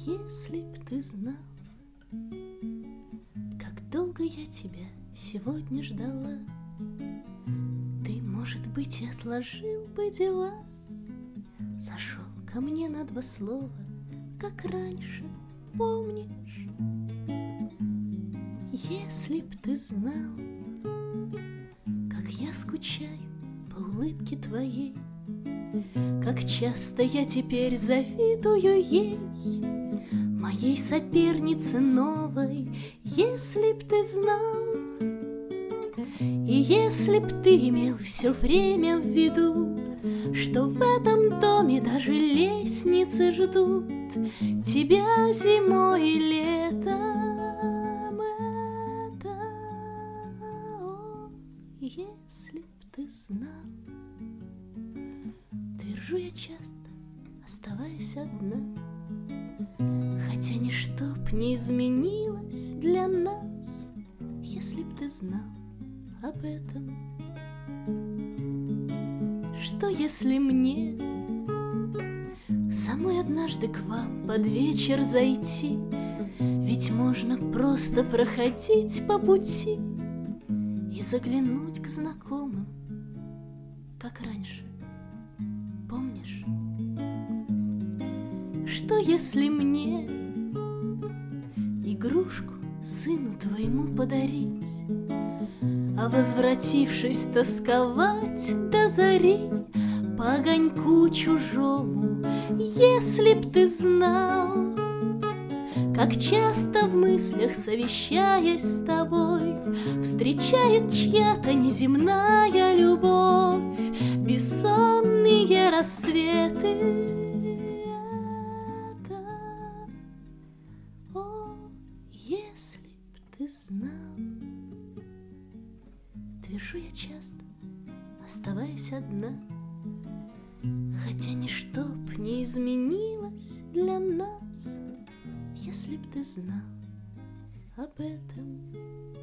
Если б ты знал, как долго я тебя сегодня ждала, ты, может быть, и отложил бы дела, зашел ко мне на два слова, как раньше, помнишь? Если б ты знал, как я скучаю по улыбке твоей, как часто я теперь завидую ей, моей сопернице новой. Если б ты знал, и если б ты имел все время в виду, что в этом доме даже лестницы ждут тебя зимой и летом, это, о, если б ты знал. Твержу я часто, оставаясь одна, хотя ничто б не изменилось для нас, если б ты знал об этом. Что если мне самой однажды к вам под вечер зайти? Ведь можно просто проходить по пути и заглянуть к знакомым, как раньше, помнишь? Что если мне игрушку сыну твоему подарить, а возвратившись тосковать до зари по огоньку чужому? Если б ты знал, как часто в мыслях, совещаясь с тобой, встречает чья-то неземная любовь бессонные рассветы. Это, о, если б ты знал. Твержу я часто, оставаясь одна, хотя ничто б не изменилось для нас, если б ты знал об этом.